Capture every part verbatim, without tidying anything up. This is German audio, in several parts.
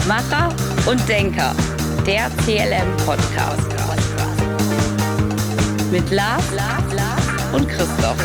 Macher und Denker, der C L M-Podcast. Mit Lars und Christoph.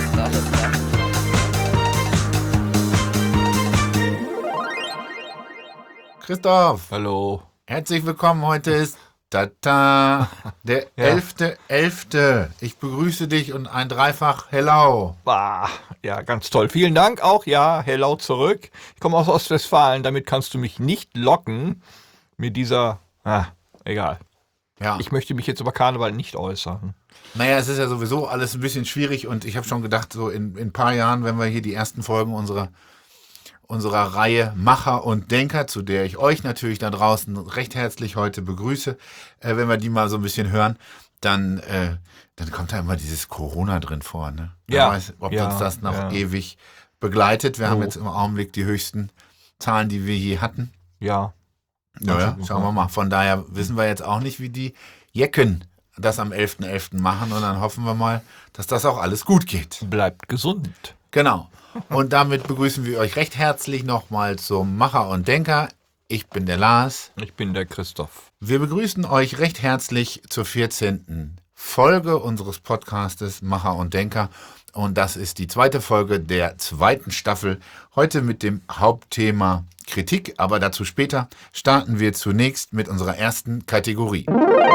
Christoph. Hallo. Herzlich willkommen. Heute ist Tata, der elfte elfte Ich begrüße dich und ein Dreifach Hello. Bah, ja, ganz toll. Vielen Dank auch. Ja, hello zurück. Ich komme aus Ostwestfalen. Damit kannst du mich nicht locken mit dieser... Ah, egal. Ja. Ich möchte mich jetzt über Karneval nicht äußern. Naja, es ist ja sowieso alles ein bisschen schwierig und ich habe schon gedacht, so in, in ein paar Jahren, wenn wir hier die ersten Folgen unserer, unserer Reihe Macher und Denker, zu der ich euch natürlich da draußen recht herzlich heute begrüße, äh, wenn wir die mal so ein bisschen hören, dann, äh, dann kommt da immer dieses Corona drin vor. Ne? Ja. Wer weiß, ob ja, uns das noch ja. ewig begleitet. Wir Oh. haben jetzt im Augenblick die höchsten Zahlen, die wir je hatten. Ja. Naja, schauen wir mal. Von daher wissen wir jetzt auch nicht, wie die Jecken das am elften elften machen und dann hoffen wir mal, dass das auch alles gut geht. Bleibt gesund. Genau. Und damit begrüßen wir euch recht herzlich nochmal zum Macher und Denker. Ich bin der Lars. Ich bin der Christoph. Wir begrüßen euch recht herzlich zur vierzehnten Folge unseres Podcastes Macher und Denker. Und das ist die zweite Folge der zweiten Staffel. Heute mit dem Hauptthema Kritik, aber dazu später. Starten wir zunächst mit unserer ersten Kategorie.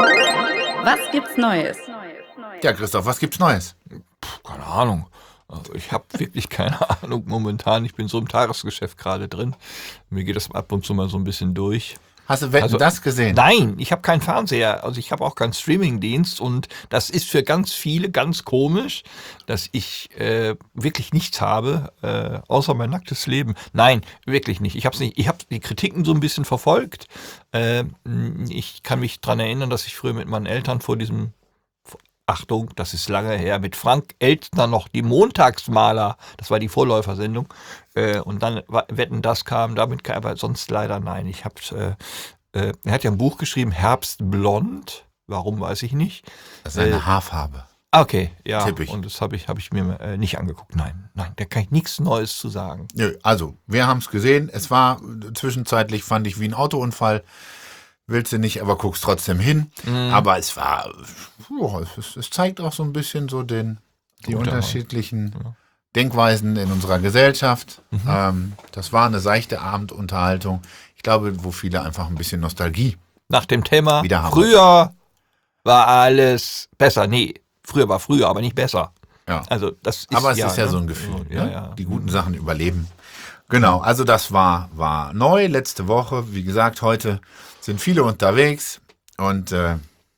Was gibt's Neues? Ja, Christoph, was gibt's Neues? Puh, keine Ahnung. Also ich habe wirklich keine Ahnung momentan. Ich bin so im Tagesgeschäft gerade drin. Mir geht das ab und zu mal so ein bisschen durch. Hast du Wetten, Also, das gesehen? Nein, ich habe keinen Fernseher, also ich habe auch keinen Streamingdienst und das ist für ganz viele ganz komisch, dass ich äh, wirklich nichts habe, äh, außer mein nacktes Leben. Nein, wirklich nicht. Ich habe nicht. Ich habe die Kritiken so ein bisschen verfolgt. Äh, ich kann mich dran erinnern, dass ich früher mit meinen Eltern vor diesem Achtung, das ist lange her, mit Frank Elstner noch die Montagsmaler, das war die Vorläufersendung, äh, und dann Wetten, das kam, damit kam, aber sonst leider nein. Ich hab's, äh, äh, er hat ja ein Buch geschrieben, Herbstblond, warum weiß ich nicht. Das ist eine Äh, Haarfarbe. Okay, ja, Tipp ich. und das habe ich, hab ich mir äh, nicht angeguckt, nein, nein, da kann ich nichts Neues zu sagen. Nö, also, wir haben es gesehen. Es war zwischenzeitlich, fand ich, wie ein Autounfall. Willst du nicht, aber guckst trotzdem hin. Mhm. Aber es war, ja, es, es zeigt auch so ein bisschen so den, die Guter unterschiedlichen Ja. Denkweisen in unserer Gesellschaft. Mhm. Ähm, das war eine seichte Abendunterhaltung. Ich glaube, wo viele einfach ein bisschen Nostalgie. Nach dem Thema, Wieder haben früher war alles besser, nee, früher war früher, aber nicht besser. Ja. Also das ist Aber es ja, ist ja ne? so ein Gefühl. Ja, ne? ja. Die guten Sachen überleben. Genau, also das war, war neu letzte Woche. Wie gesagt, heute sind viele unterwegs und äh,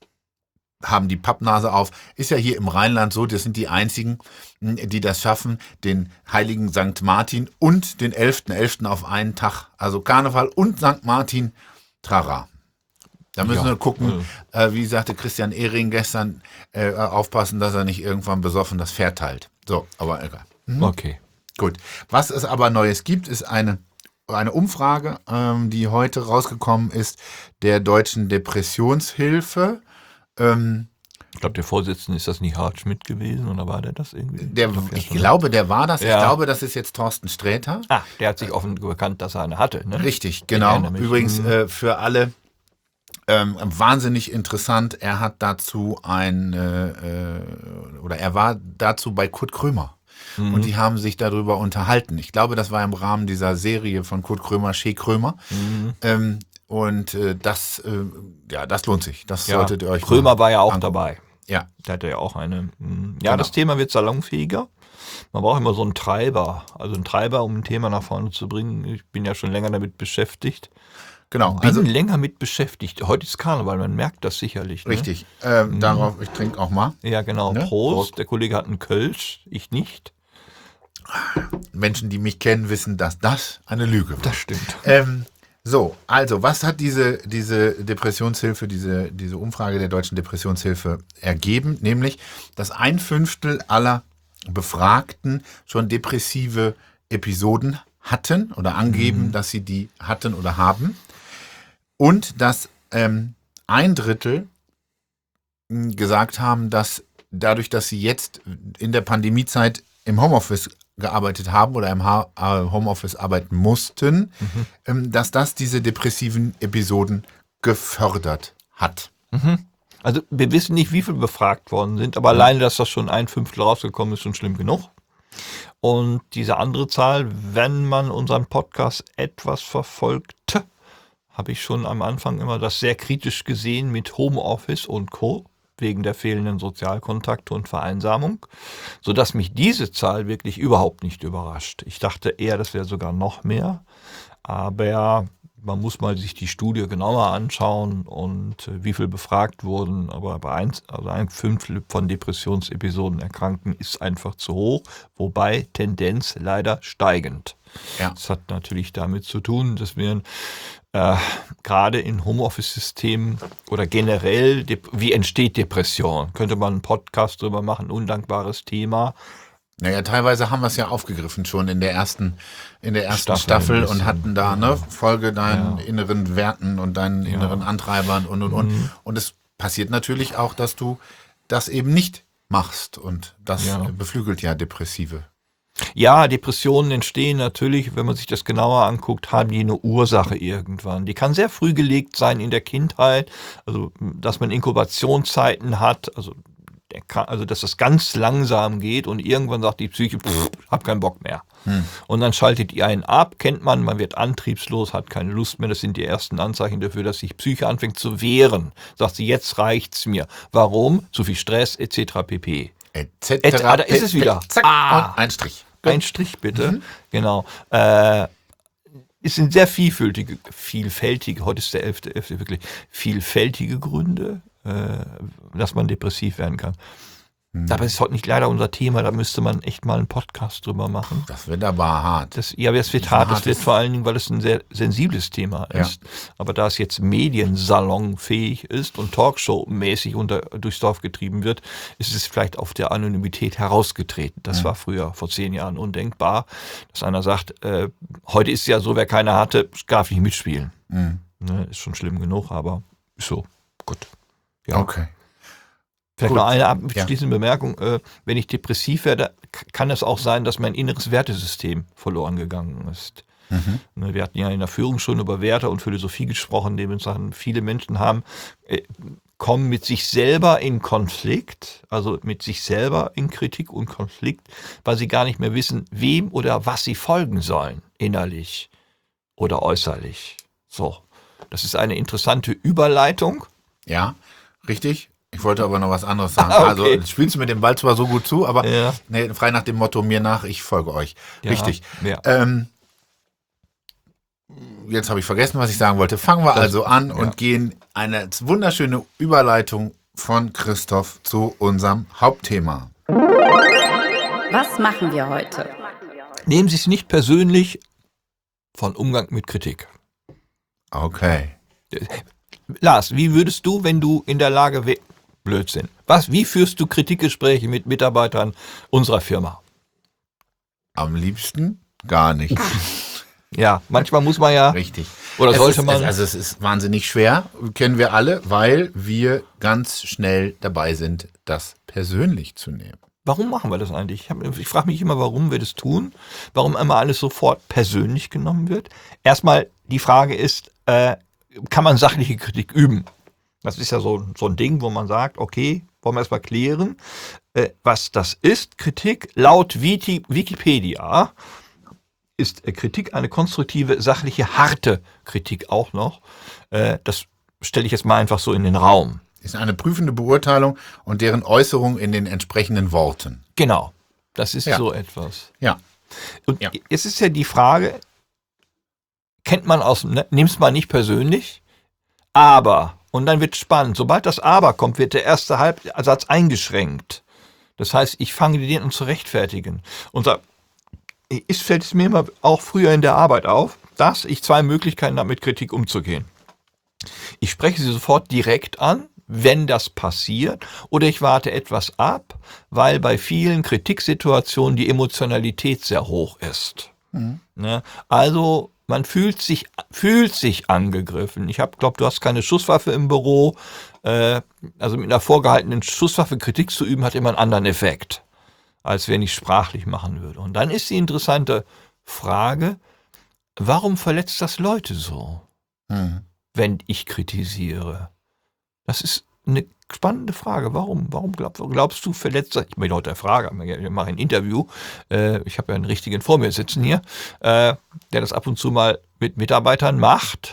haben die Pappnase auf. Ist ja hier im Rheinland so, das sind die einzigen, die das schaffen, den heiligen Sankt Martin und den elften elften auf einen Tag, also Karneval und Sankt Martin, trara. Da müssen Ja, wir gucken, äh, wie sagte Christian Ehring gestern, äh, aufpassen, dass er nicht irgendwann besoffen das Pferd teilt. So, aber egal. Okay. Gut. Was es aber Neues gibt, ist eine, eine Umfrage, ähm, die heute rausgekommen ist, der Deutschen Depressionshilfe. Ähm, Ich glaube, der Vorsitzende ist das nicht Harald Schmidt gewesen oder war der das irgendwie? der, glaub, ich schon- glaube, der war das. Ich Ja. glaube, das ist jetzt Thorsten Sträter. Ah, der hat sich offen bekannt, dass er eine hatte, ne? Richtig, Ich genau. erinnere mich. Übrigens Mhm. äh, für alle ähm, wahnsinnig interessant. Er hat dazu ein, äh, äh, oder er war dazu bei Kurt Krömer. Mhm. Und die haben sich darüber unterhalten. Ich glaube, das war im Rahmen dieser Serie von Kurt Krömer, Che Krömer. Mhm. Ähm, und äh, das, äh, ja, das lohnt sich. Das Ja, solltet ihr euch Krömer mal war ja auch angucken. dabei. Ja, Der hatte ja auch eine. mh, Ja, Genau. das Thema wird salonfähiger. Man braucht immer so einen Treiber. Also einen Treiber, um ein Thema nach vorne zu bringen. Ich bin ja schon länger damit beschäftigt. genau. Bin Also länger mit beschäftigt. Heute ist Karneval, man merkt das sicherlich. Ne? richtig. Ähm, Darauf, ich trinke auch mal. Ja, genau. Ne? Prost. Prost. Der Kollege hat einen Kölsch, ich nicht. Menschen, die mich kennen, wissen, dass das eine Lüge war. Das stimmt. Ähm, so, also, was hat diese, diese Depressionshilfe, diese, diese Umfrage der Deutschen Depressionshilfe ergeben? Nämlich, dass ein Fünftel aller Befragten schon depressive Episoden hatten oder angeben, Mhm. dass sie die hatten oder haben. Und dass ähm, ein Drittel mh, gesagt haben, dass dadurch, dass sie jetzt in der Pandemiezeit im Homeoffice gearbeitet haben oder im ha- äh, Homeoffice arbeiten mussten, mhm. ähm, dass das diese depressiven Episoden gefördert hat. Mhm. Also wir wissen nicht, wie viele befragt worden sind, aber mhm. alleine, dass das schon ein Fünftel rausgekommen ist, schon schlimm genug. Und diese andere Zahl, wenn man unseren Podcast etwas verfolgte, habe ich schon am Anfang immer das sehr kritisch gesehen mit Homeoffice und Co., wegen der fehlenden Sozialkontakte und Vereinsamung, sodass mich diese Zahl wirklich überhaupt nicht überrascht. Ich dachte eher, das wäre sogar noch mehr, aber man muss mal sich die Studie genauer anschauen und äh, wie viel befragt wurden, aber bei eins, also ein Fünftel von Depressionsepisoden erkranken ist einfach zu hoch, wobei Tendenz leider steigend. Ja. Das hat natürlich damit zu tun, dass wir äh, gerade in Homeoffice-Systemen oder generell, wie entsteht Depression? Könnte man einen Podcast drüber machen, undankbares Thema. Naja, teilweise haben wir es ja aufgegriffen schon in der ersten, in der ersten Staffel, Staffel und hatten da, ne, Folge deinen ja. inneren Werten und deinen ja. inneren Antreibern und, und, und. Mhm. Und es passiert natürlich auch, dass du das eben nicht machst und das ja. beflügelt ja Depressive. Ja, Depressionen entstehen natürlich, wenn man sich das genauer anguckt, haben die eine Ursache irgendwann. Die kann sehr früh gelegt sein in der Kindheit, also dass man Inkubationszeiten hat, also Der kann, also dass das ganz langsam geht und irgendwann sagt die Psyche, pff, hab keinen Bock mehr. Hm. Und dann schaltet die einen ab, kennt man, man wird antriebslos, hat keine Lust mehr. Das sind die ersten Anzeichen dafür, dass sich Psyche anfängt zu wehren. Sagt sie, jetzt reicht's mir. Warum? Zu viel Stress et cetera pp. Et cetera. Ah, da ist es wieder. Zack, ah, ein Strich. Ein Strich bitte. Mhm. Genau. Äh, es sind sehr vielfältige, vielfältige, heute ist der elfte elfte wirklich, vielfältige Gründe, dass man depressiv werden kann. Hm. Aber es ist heute nicht leider unser Thema, da müsste man echt mal einen Podcast drüber machen. Das wird aber hart. Das, ja, aber es wird hart, das wird vor allen Dingen, weil es ein sehr sensibles Thema ist. Ja. Aber da es jetzt mediensalonfähig ist und Talkshow-mäßig unter, durchs Dorf getrieben wird, ist es vielleicht auf der Anonymität herausgetreten. Das ja. war früher, vor zehn Jahren, undenkbar, dass einer sagt, äh, heute ist es ja so, wer keine hatte, darf nicht mitspielen. Mhm. Ne, ist schon schlimm genug, aber ist so. Gut. Ja. Okay. Vielleicht Gut. noch eine abschließende ja. Bemerkung. Äh, wenn ich depressiv werde, kann es auch sein, dass mein inneres Wertesystem verloren gegangen ist. Mhm. Wir hatten ja in der Führung schon über Werte und Philosophie gesprochen, dementsprechend viele Menschen haben, äh, kommen mit sich selber in Konflikt, also mit sich selber in Kritik und Konflikt, weil sie gar nicht mehr wissen, wem oder was sie folgen sollen, innerlich oder äußerlich. So, das ist eine interessante Überleitung. Ja. Richtig. Ich wollte aber noch was anderes sagen. Ah, okay. Also spielst du mit dem Ball zwar so gut zu, aber ja. nee, frei nach dem Motto, mir nach, ich folge euch. Ja. Richtig. Ja. Ähm, jetzt habe ich vergessen, was ich sagen wollte. Fangen wir das, also an ja. und gehen eine wunderschöne Überleitung von Christoph zu unserem Hauptthema. Was machen wir heute? Nehmen Sie es nicht persönlich von Umgang mit Kritik. Okay. Lars, wie würdest du, wenn du in der Lage wärst, Blödsinn, was, wie führst du Kritikgespräche mit Mitarbeitern unserer Firma? Am liebsten gar nicht. Ja, manchmal muss man ja. Richtig. Oder es sollte ist, man. Also es ist wahnsinnig schwer, kennen wir alle, weil wir ganz schnell dabei sind, das persönlich zu nehmen. Warum machen wir das eigentlich? Ich, hab, ich frage mich immer, warum wir das tun, warum immer alles sofort persönlich genommen wird. Erstmal, die Frage ist, äh, kann man sachliche Kritik üben? Das ist ja so, so ein Ding, wo man sagt, okay, wollen wir erstmal klären, äh, was das ist. Kritik laut Wiki, Wikipedia ist äh, Kritik eine konstruktive, sachliche, harte Kritik auch noch. Äh, das stelle ich jetzt mal einfach so in den Raum. Ist eine prüfende Beurteilung und deren Äußerung in den entsprechenden Worten. Genau, das ist ja. so etwas. Ja. Und ja. jetzt ist ja die Frage, kennt man aus, ne, nimm's mal nicht persönlich, aber, und dann wird spannend, sobald das Aber kommt, wird der erste Halbsatz eingeschränkt. Das heißt, ich fange den an zu rechtfertigen. Und da ist, fällt es mir immer auch früher in der Arbeit auf, dass ich zwei Möglichkeiten habe, mit Kritik umzugehen. Ich spreche sie sofort direkt an, wenn das passiert, oder ich warte etwas ab, weil bei vielen Kritiksituationen die Emotionalität sehr hoch ist. Mhm. Ne? Also man fühlt sich, fühlt sich angegriffen. Ich habe, glaube, du hast keine Schusswaffe im Büro. Äh, also mit einer vorgehaltenen Schusswaffe Kritik zu üben, hat immer einen anderen Effekt. als wenn ich sprachlich machen würde. Und dann ist die interessante Frage, warum verletzt das Leute so, Mhm. wenn ich kritisiere? Das ist eine spannende Frage. Warum? Warum glaub, glaubst du, verletzt das? Ich bin heute eine Frage, ich mache ein Interview. Äh, ich habe ja einen richtigen vor mir sitzen hier, äh, der das ab und zu mal mit Mitarbeitern macht.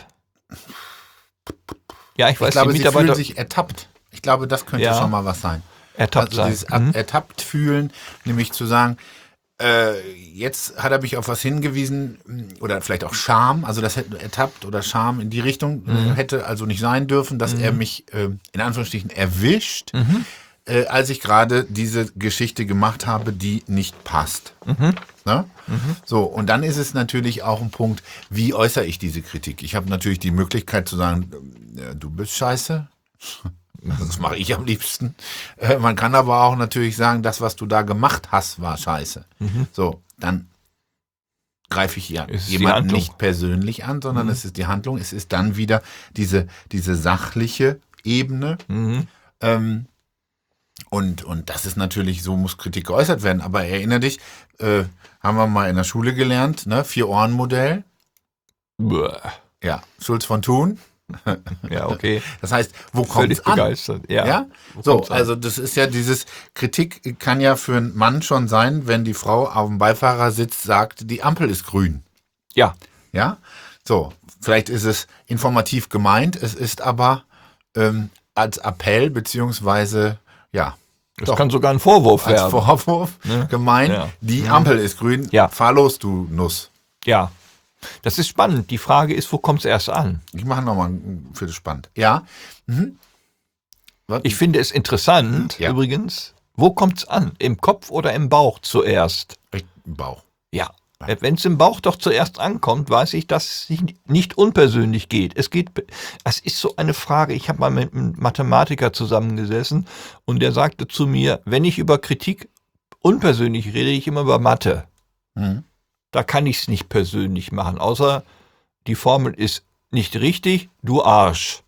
Ja, ich weiß, Ich glaube, die sie Mitarbeiter fühlen sich ertappt. Ich glaube, das könnte Ja. schon mal was sein. ertappt Also sein. dieses ab- Mhm. ertappt fühlen, nämlich zu sagen, äh, jetzt hat er mich auf was hingewiesen oder vielleicht auch Scham, also das hätte ertappt oder Scham in die Richtung Mhm. äh, hätte also nicht sein dürfen, dass er mich äh, in Anführungsstrichen erwischt, Mhm. äh, als ich gerade diese Geschichte gemacht habe, die nicht passt. Mhm. Ne? So, und dann ist es natürlich auch ein Punkt, wie äußere ich diese Kritik? Ich habe natürlich die Möglichkeit zu sagen, äh, du bist scheiße. Das mache ich am liebsten. Äh, man kann aber auch natürlich sagen, das, was du da gemacht hast, war scheiße. So, dann greife ich ja Es ist die jemanden Handlung. nicht persönlich an, sondern es ist die Handlung. Es ist dann wieder diese, diese sachliche Ebene. Mhm. Ähm, und, und das ist natürlich, so muss Kritik geäußert werden. Aber erinnere dich, äh, haben wir mal in der Schule gelernt, ne? Vier-Ohren-Modell. Bäh. Ja, Schulz von Thun. Ja, okay. Das heißt, wo kommt Völlig es an? begeistert. Ja. Ja, Wo so, kommt's an? also das ist ja dieses, Kritik kann ja für einen Mann schon sein, wenn die Frau auf dem Beifahrersitz sagt, die Ampel ist grün. Ja. Ja, so, vielleicht ist es informativ gemeint, es ist aber ähm, als Appell beziehungsweise, ja, Das doch, kann sogar ein Vorwurf als werden. Vorwurf Ne? gemeint, Ja. die Mhm. Ampel ist grün, Ja. fahr los, du Nuss. Ja. Das ist spannend. Die Frage ist, wo kommt es erst an? Ich mache nochmal für das spannend. Ja, mhm. Was? Ich finde es interessant, Ja. übrigens, wo kommt es an? Im Kopf oder im Bauch zuerst? Im Bauch. Ja. Wenn es im Bauch doch zuerst ankommt, weiß ich, dass es nicht unpersönlich geht. Es geht, es ist so eine Frage. Ich habe mal mit einem Mathematiker zusammengesessen und der sagte zu mir, wenn ich über Kritik unpersönlich rede, ich immer über Mathe. Mhm. Da kann ich es nicht persönlich machen, außer die Formel ist nicht richtig, du Arsch.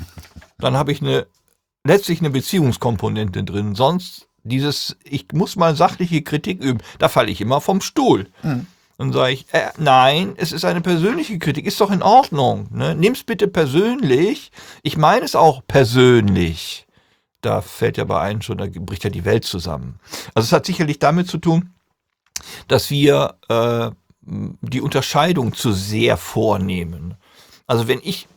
Dann habe ich eine, letztlich eine Beziehungskomponente drin. Sonst dieses, ich muss mal sachliche Kritik üben, da falle ich immer vom Stuhl. Mhm. Dann sage ich, äh, nein, es ist eine persönliche Kritik, ist doch in Ordnung. Ne? Nimm's bitte persönlich. Ich meine es auch persönlich. Da fällt ja bei einem schon, da bricht ja die Welt zusammen. Also es hat sicherlich damit zu tun, dass wir äh, die Unterscheidung zu sehr vornehmen. Also wenn ich,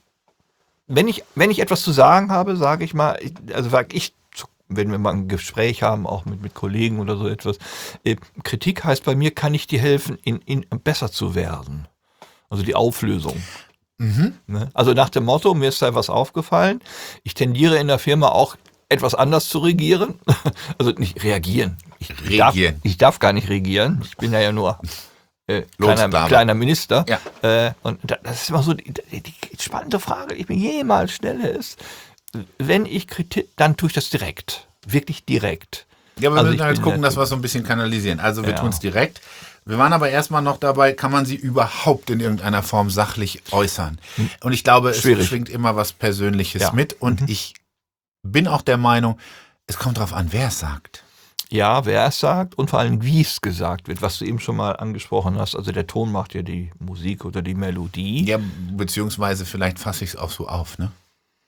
wenn ich, wenn ich etwas zu sagen habe, sage ich mal, also sage ich, wenn wir mal ein Gespräch haben, auch mit, mit Kollegen oder so etwas, äh, Kritik heißt bei mir, kann ich dir helfen, in, in besser zu werden. Also die Auflösung. Mhm. Ne? Also nach dem Motto, mir ist da was aufgefallen, ich tendiere in der Firma auch etwas anders zu regieren. Also nicht reagieren. Ich darf, Regieren. ich darf gar nicht regieren. Ich bin ja, ja nur äh, kleiner, Lohnsklave. kleiner Minister. Ja. Äh, und da- das ist immer so die, die, die spannende Frage, die ich mir jemals stelle, ist, wenn ich Kritik, dann tue ich das direkt. Wirklich direkt. Ja, aber Also wir ich müssen halt bin gucken, der dass wir es so ein bisschen kanalisieren. Also wir Ja. tun es direkt. Wir waren aber erstmal noch dabei, kann man sie überhaupt in irgendeiner Form sachlich äußern? Und ich glaube, es Schwierig. schwingt immer was Persönliches Ja. mit. Und Mhm. ich bin auch der Meinung, es kommt darauf an, wer es sagt. Ja, wer es sagt und vor allem, wie es gesagt wird, was du eben schon mal angesprochen hast. Also der Ton macht ja die Musik oder die Melodie. Ja, beziehungsweise vielleicht fasse ich es auch so auf, ne?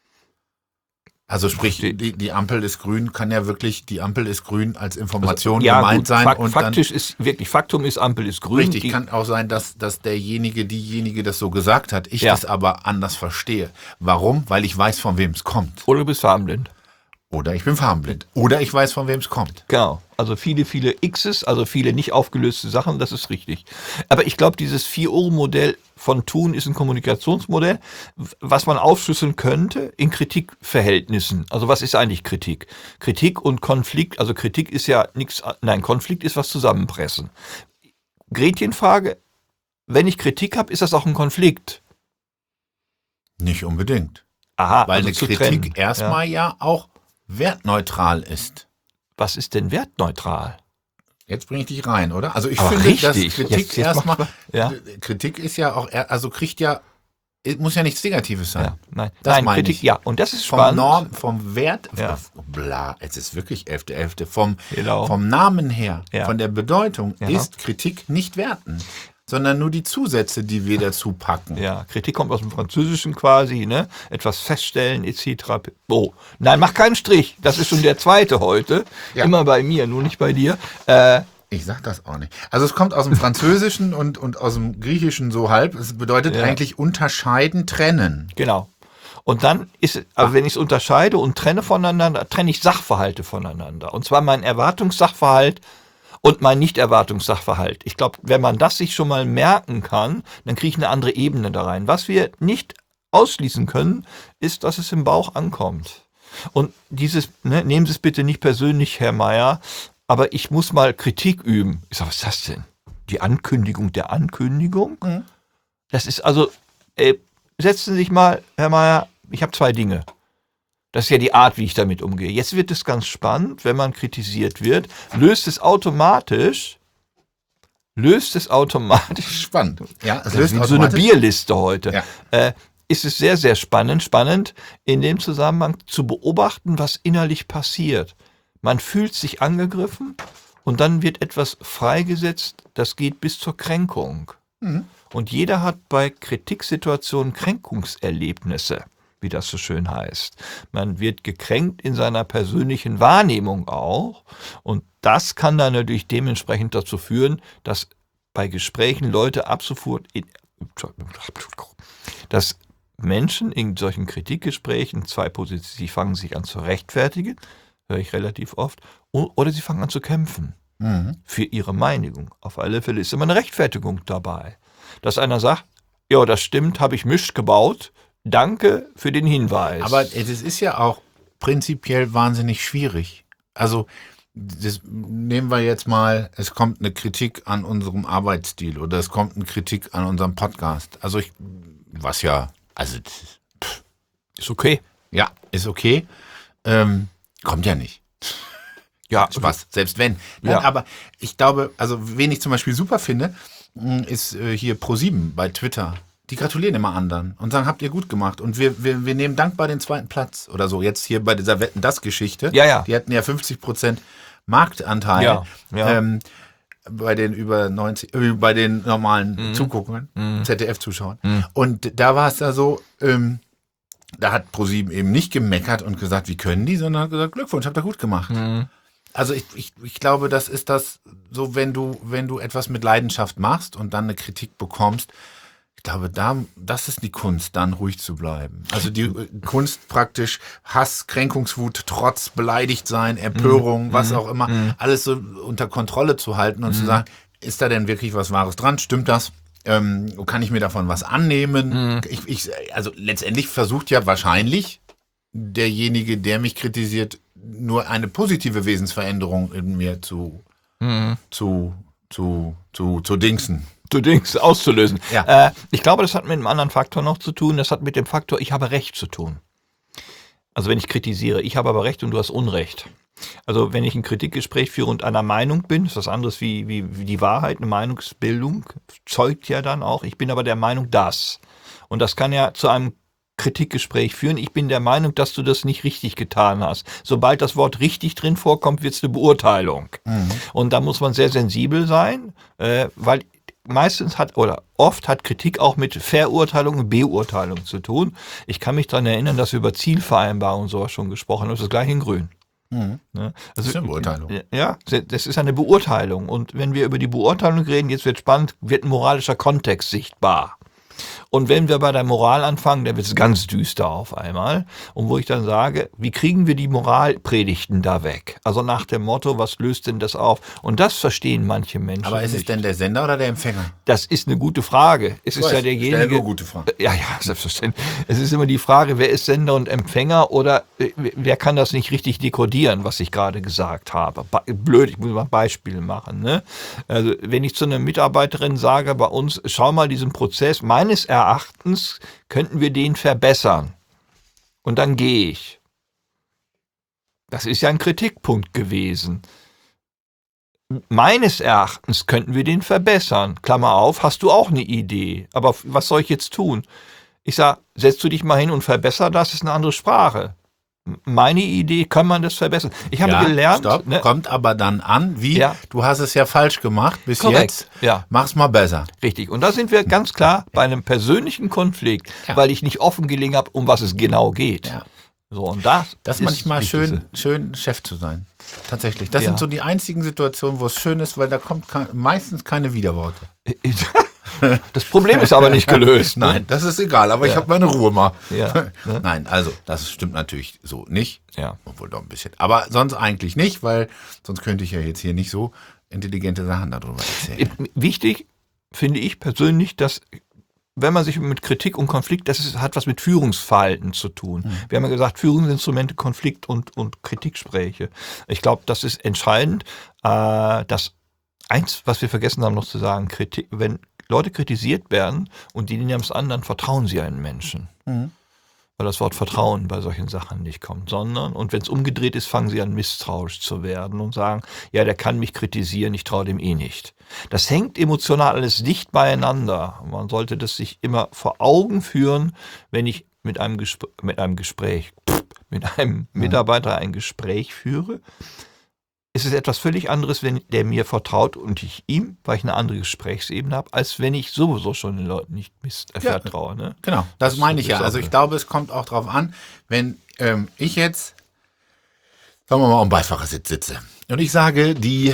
Also sprich, Die- die, die Ampel ist grün, kann ja wirklich, die Ampel ist grün als Information ja, gemeint gut, sein. fak und faktisch ist wirklich, Faktum ist, Ampel ist dann, grün. richtig, die, kann auch sein, dass, dass derjenige, diejenige das so gesagt hat, ich Ja. das aber anders verstehe. Warum? Weil ich weiß, von wem es kommt. oder du bist farbenblind. Oder ich bin farbenblind. Oder ich weiß, von wem es kommt. Genau. Also viele, viele X's, also viele nicht aufgelöste Sachen, das ist richtig. Aber ich glaube, dieses Vier-Ohren-Modell von Thun ist ein Kommunikationsmodell, was man aufschlüsseln könnte in Kritikverhältnissen. Also was ist eigentlich Kritik? Kritik und Konflikt, also Kritik ist ja nichts, nein, Konflikt ist was zusammenpressen. Gretchenfrage, wenn ich Kritik habe, ist das auch ein Konflikt? Nicht unbedingt. Aha, Weil also eine zu Kritik trennen. erstmal ja. auch wertneutral ist. Was ist denn wertneutral? Jetzt bringe ich dich rein, oder? Also ich Aber finde, dass richtig. Kritik Jetzt- jetzt erstmal, macht's mal- ja. Kritik ist ja auch, er- also kriegt ja es muss ja nichts Negatives sein. Ja, nein, Das nein meine Kritik, ich. ja. Und das ist Vom spannend. Norm, vom Wert, Ja. bla, es ist wirklich elfte elfte Vom, Genau. vom Namen her, Ja. von der Bedeutung Ja. ist Kritik nicht werten, sondern nur die Zusätze, die wir dazu packen. Ja, Kritik kommt aus dem Französischen quasi, ne? Etwas feststellen, et cetera. Oh, nein, mach keinen Strich. Das ist schon der zweite heute. Ja. Immer bei mir, nur nicht bei dir. Äh, Ich sag das auch nicht. Also es kommt aus dem Französischen und, und aus dem Griechischen so halb. Es bedeutet Ja. eigentlich unterscheiden, trennen. genau. Und dann ist, aber wenn ich es unterscheide und trenne voneinander, trenne ich Sachverhalte voneinander. Und zwar mein Erwartungssachverhalt und mein Nicht-Erwartungssachverhalt. Ich glaube, wenn man das sich schon mal merken kann, dann kriege ich eine andere Ebene da rein. Was wir nicht ausschließen können, ist, dass es im Bauch ankommt. Und dieses, ne, nehmen Sie es bitte nicht persönlich, Herr Meier, aber ich muss mal Kritik üben. Ich sage, was ist das denn? Die Ankündigung der Ankündigung? Mhm. Das ist also, äh, setzen Sie sich mal, Herr Meier, ich habe zwei Dinge. Das ist ja die Art, wie ich damit umgehe. Jetzt wird es ganz spannend, wenn man kritisiert wird, löst es automatisch, löst es automatisch, Spannend. Ja, es das löst ist wie so eine automatisch. Bierliste heute, Ja. äh, ist es sehr, sehr spannend, spannend in dem Zusammenhang zu beobachten, was innerlich passiert. Man fühlt sich angegriffen und dann wird etwas freigesetzt, das geht bis zur Kränkung. Mhm. Und jeder hat bei Kritiksituationen Kränkungserlebnisse, wie das so schön heißt. Man wird gekränkt in seiner persönlichen Wahrnehmung auch. Und das kann dann natürlich dementsprechend dazu führen, dass bei Gesprächen Leute ab sofort, in, dass Menschen in solchen Kritikgesprächen zwei Positionen, sie fangen sich an zu rechtfertigen, höre ich relativ oft, oder sie fangen an zu kämpfen Mhm. für ihre Meinung. Auf alle Fälle ist immer eine Rechtfertigung dabei. Dass einer sagt, ja, das stimmt, habe ich Mist gebaut, danke für den Hinweis. Aber es ist ja auch prinzipiell wahnsinnig schwierig. Also das nehmen wir jetzt mal, es kommt eine Kritik an unserem Arbeitsstil oder es kommt eine Kritik an unserem Podcast. Also ich, was ja, also pff, ist okay. ja, ist okay. Ähm, kommt ja nicht. Ja, Spaß, selbst wenn. Nein, Ja. aber ich glaube, also wen ich zum Beispiel super finde, mh, ist äh, hier ProSieben bei Twitter. Die gratulieren immer anderen und sagen, habt ihr gut gemacht. Und wir, wir, wir nehmen dankbar den zweiten Platz oder so. Jetzt hier bei dieser Wetten-Das-Geschichte. Ja, ja. Die hatten ja fünfzig Prozent Marktanteil. Ja, ja. Ähm, bei den über neunzig, äh, bei den normalen Zuguckern, Z D F-Zuschauern. Und da war es da so, ähm, da hat ProSieben eben nicht gemeckert und gesagt, wie können die, sondern hat gesagt, Glückwunsch, habt ihr gut gemacht. Also ich, ich, ich glaube, das ist das, so wenn du, wenn du etwas mit Leidenschaft machst und dann eine Kritik bekommst, ich glaube, da, das ist die Kunst, dann ruhig zu bleiben. Also die äh, Kunst praktisch, Hass, Kränkungswut, Trotz, beleidigt sein, Empörung, was auch immer, alles so unter Kontrolle zu halten und zu sagen, ist da denn wirklich was Wahres dran? Stimmt das? Ähm, kann ich mir davon was annehmen? Ich, ich, also letztendlich versucht ja wahrscheinlich derjenige, der mich kritisiert, nur eine positive Wesensveränderung in mir zu, zu, zu, zu, zu dingsen. Du Dings auszulösen. Ja. Äh, ich glaube, das hat mit einem anderen Faktor noch zu tun. Das hat mit dem Faktor, ich habe Recht zu tun. Also wenn ich kritisiere, ich habe aber Recht und du hast Unrecht. Also wenn ich ein Kritikgespräch führe und einer Meinung bin, ist das anderes wie, wie, wie die Wahrheit, eine Meinungsbildung, zeugt ja dann auch, ich bin aber der Meinung, das. Und das kann ja zu einem Kritikgespräch führen. Ich bin der Meinung, dass du das nicht richtig getan hast. Sobald das Wort richtig drin vorkommt, wird es eine Beurteilung. Und da muss man sehr sensibel sein, äh, weil meistens hat oder oft hat Kritik auch mit Verurteilung und Beurteilung zu tun. Ich kann mich daran erinnern, dass wir über Zielvereinbarung und sowas schon gesprochen haben. Das ist das gleiche in Grün. Mhm. Ne? Das ist eine Beurteilung. Ja, das ist eine Beurteilung. Und wenn wir über die Beurteilung reden, jetzt wird spannend, wird ein moralischer Kontext sichtbar. Und wenn wir bei der Moral anfangen, dann wird es ganz düster auf einmal. Und wo ich dann sage, wie kriegen wir die Moralpredigten da weg? Also nach dem Motto, was löst denn das auf? Und das verstehen manche Menschen Aber ist es nicht. denn der Sender oder der Empfänger? Das ist eine gute Frage. Es ist weiß, ja stell derjenige. nur gute Fragen. Ja, ja, selbstverständlich. Es ist immer die Frage, wer ist Sender und Empfänger oder äh, wer kann das nicht richtig dekodieren, was ich gerade gesagt habe. Ba- Blöd, ich muss mal Beispiele machen. Ne? Also wenn ich zu einer Mitarbeiterin sage, bei uns, schau mal diesen Prozess, meines Erachtens könnten wir den verbessern. Und dann gehe ich. Das ist ja ein Kritikpunkt gewesen. Meines Erachtens könnten wir den verbessern. Klammer auf, hast du auch eine Idee. Aber was soll ich jetzt tun? Ich sage, setz du dich mal hin und verbessere das, ist eine andere Sprache. Meine Idee, kann man das verbessern? Ich habe ja, gelernt. Stopp, Ne? kommt aber dann an, wie, Ja. du hast es ja falsch gemacht bis Korrekt, jetzt, ja. mach's mal besser. Richtig. Und da sind wir ganz klar bei einem persönlichen Konflikt, Ja. weil ich nicht offen gelegen habe, um was es genau geht. Ja. So, und das, Das ist ist manchmal das schön, Wichtigste. schön, Chef zu sein. Tatsächlich. Das Ja. sind so die einzigen Situationen, wo es schön ist, weil da kommt kein, meistens keine Widerworte. Das Problem ist aber nicht gelöst. Ne? Nein, das ist egal, aber ich Ja. habe meine Ruhe mal. Ja, ne? Nein, also das stimmt natürlich so nicht. Ja. Obwohl doch ein bisschen. Aber sonst eigentlich nicht, weil sonst könnte ich ja jetzt hier nicht so intelligente Sachen darüber erzählen. Wichtig finde ich persönlich, dass wenn man sich mit Kritik und Konflikt, das ist, hat was mit Führungsverhalten zu tun. Mhm. Wir haben ja gesagt, Führungsinstrumente, Konflikt und, und Kritikgespräche. Ich glaube, das ist entscheidend. Äh, dass eins, was wir vergessen haben noch zu sagen, Kritik, wenn Leute kritisiert werden und die dienen dem anderen, vertrauen sie einen Menschen. Mhm. Weil das Wort Vertrauen bei solchen Sachen nicht kommt, sondern, und wenn es umgedreht ist, fangen sie an, misstrauisch zu werden und sagen, ja, der kann mich kritisieren, ich traue dem eh nicht. Das hängt emotional alles dicht beieinander. Man sollte das sich immer vor Augen führen, wenn ich mit einem, Gespr- mit einem Gespräch, mit einem Mitarbeiter ein Gespräch führe. Es ist etwas völlig anderes, wenn der mir vertraut und ich ihm, weil ich eine andere Gesprächsebene habe, als wenn ich sowieso schon den Leuten nicht miss- äh, Ja. vertraue. Ne? Genau, das, Das meine ich ist ja. auch Also so. ich glaube, es kommt auch drauf an, wenn ähm, ich jetzt, sagen wir mal, am Beifahrersitz sitze und ich sage, die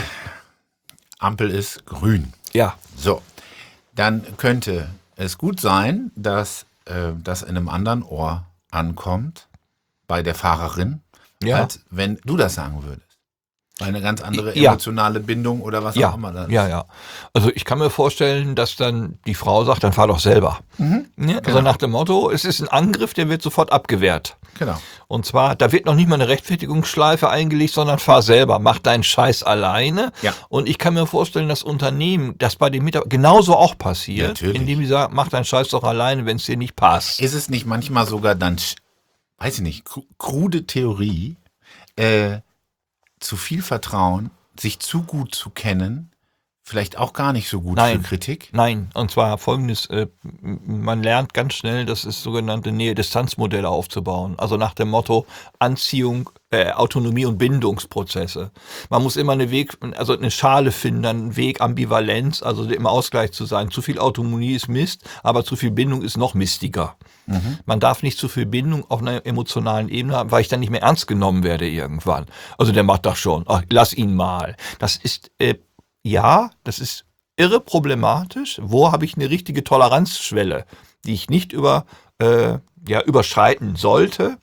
Ampel ist grün. Ja, So, dann könnte es gut sein, dass äh, das in einem anderen Ohr ankommt, bei der Fahrerin, Ja. als wenn du das sagen würdest. Weil eine ganz andere Ja. emotionale Bindung oder was ja, auch immer das ja, ja. Also ich kann mir vorstellen, dass dann die Frau sagt, dann fahr doch selber. Mhm. Ne? Also Genau. nach dem Motto, es ist ein Angriff, der wird sofort abgewehrt. Genau. Und zwar, da wird noch nicht mal eine Rechtfertigungsschleife eingelegt, sondern fahr selber, mach deinen Scheiß alleine. Ja. Und ich kann mir vorstellen, dass Unternehmen, das bei den Mitarbeitern genauso auch passiert, Natürlich. indem die sagen, mach deinen Scheiß doch alleine, wenn es dir nicht passt. Ist es nicht manchmal sogar dann, sch- weiß ich nicht, kru- krude Theorie, äh, zu viel Vertrauen, sich zu gut zu kennen, vielleicht auch gar nicht so gut Nein. für Kritik? Nein, und zwar folgendes, äh, m- man lernt ganz schnell, das ist sogenannte Nähe-Distanz-Modelle aufzubauen. Also nach dem Motto Anziehung, äh, Autonomie und Bindungsprozesse. Man muss immer eine Weg, also eine Schale finden, einen Weg, Ambivalenz, also im Ausgleich zu sein. Zu viel Autonomie ist Mist, aber zu viel Bindung ist noch mistiger. Man darf nicht zu viel Bindung auf einer emotionalen Ebene haben, weil ich dann nicht mehr ernst genommen werde irgendwann. Also der macht das schon, ach, lass ihn mal. Das ist, äh, ja, das ist irre problematisch. Wo habe ich eine richtige Toleranzschwelle, die ich nicht über, äh, ja, überschreiten sollte?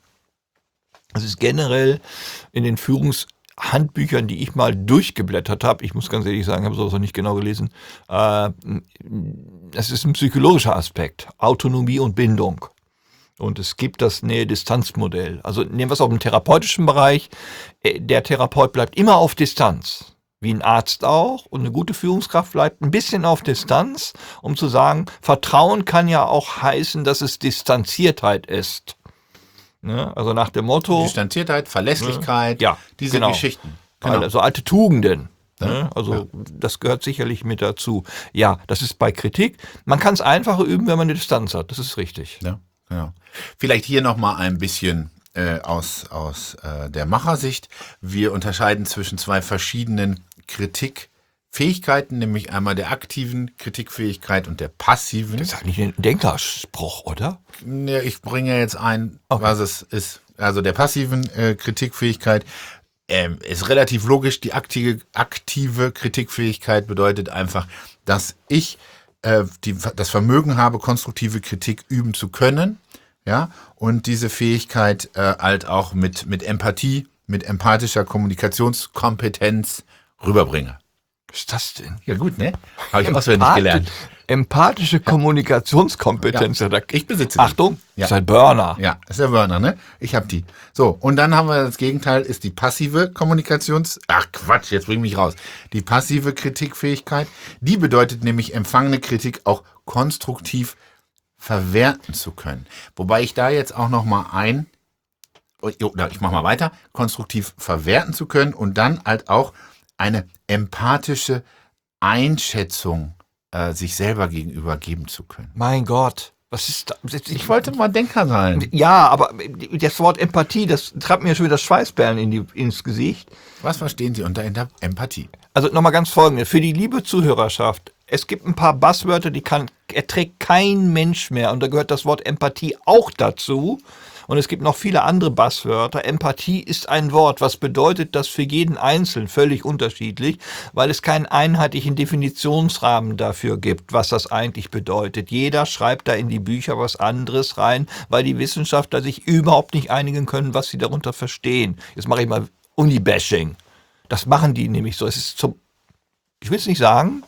Das ist generell in den Führungshandbüchern, die ich mal durchgeblättert habe, ich muss ganz ehrlich sagen, ich habe sowas noch nicht genau gelesen, äh, das ist ein psychologischer Aspekt, Autonomie und Bindung. Und es gibt das Nähe-Distanz-Modell. Also nehmen wir es auch im therapeutischen Bereich. Äh, Der Therapeut bleibt immer auf Distanz, wie ein Arzt auch. Und eine gute Führungskraft bleibt ein bisschen auf Distanz, um zu sagen, Vertrauen kann ja auch heißen, dass es Distanziertheit ist. Ne? Also nach dem Motto, Distanziertheit, Verlässlichkeit, Ja, diese genau. Geschichten. Genau. also alte Tugenden. Ne? Ja, Also ja. das gehört sicherlich mit dazu. Ja, das ist bei Kritik. Man kann es einfacher üben, wenn man eine Distanz hat. Das ist richtig. Ja, genau. Vielleicht hier nochmal ein bisschen äh, aus, aus äh, der Machersicht. Wir unterscheiden zwischen zwei verschiedenen Kritikfähigkeiten, nämlich einmal der aktiven Kritikfähigkeit und der passiven. Das ist eigentlich ein Denkerspruch, oder? Ja, ich bringe jetzt ein, Okay. was es ist. Also der passiven äh, Kritikfähigkeit ähm, ist relativ logisch. Die aktive, aktive Kritikfähigkeit bedeutet einfach, dass ich äh, die, das Vermögen habe, konstruktive Kritik üben zu können. Ja, und diese Fähigkeit äh, halt auch mit, mit Empathie, mit empathischer Kommunikationskompetenz rüberbringe. Was ist das denn? Ja gut, ne? Habe ich auswendig Empathi- gelernt. Empathische Kommunikationskompetenz. Ja, Ja. ich besitze die. Achtung, Ja. das ist ein Burner. Ja, ist der Wörner, ne? Ich hab die. So, und dann haben wir das Gegenteil, ist die passive Kommunikations... Ach Quatsch, jetzt bring mich raus. Die passive Kritikfähigkeit, die bedeutet nämlich, empfangene Kritik auch konstruktiv verwerten zu können. Wobei ich da jetzt auch noch mal ein... Oder ich mach mal weiter. Konstruktiv verwerten zu können und dann halt auch eine empathische Einschätzung äh, sich selber gegenüber geben zu können. Mein Gott, Was ist da? Ich wollte mal Denker sein. Ja, aber das Wort Empathie, das treibt mir schon wieder Schweißperlen in die, ins Gesicht. Was verstehen Sie unter Empathie? Also nochmal ganz Folgendes. Für die liebe Zuhörerschaft, es gibt ein paar Buzzwörter, die kann, erträgt kein Mensch mehr. Und da gehört das Wort Empathie auch dazu. Und es gibt noch viele andere Buzzwörter. Empathie ist ein Wort, was bedeutet das für jeden Einzelnen völlig unterschiedlich, weil es keinen einheitlichen Definitionsrahmen dafür gibt, was das eigentlich bedeutet. Jeder schreibt da in die Bücher was anderes rein, weil die Wissenschaftler sich überhaupt nicht einigen können, was sie darunter verstehen. Jetzt mache ich mal Uni-Bashing. Das machen die nämlich so. Es ist zum, ich will es nicht sagen,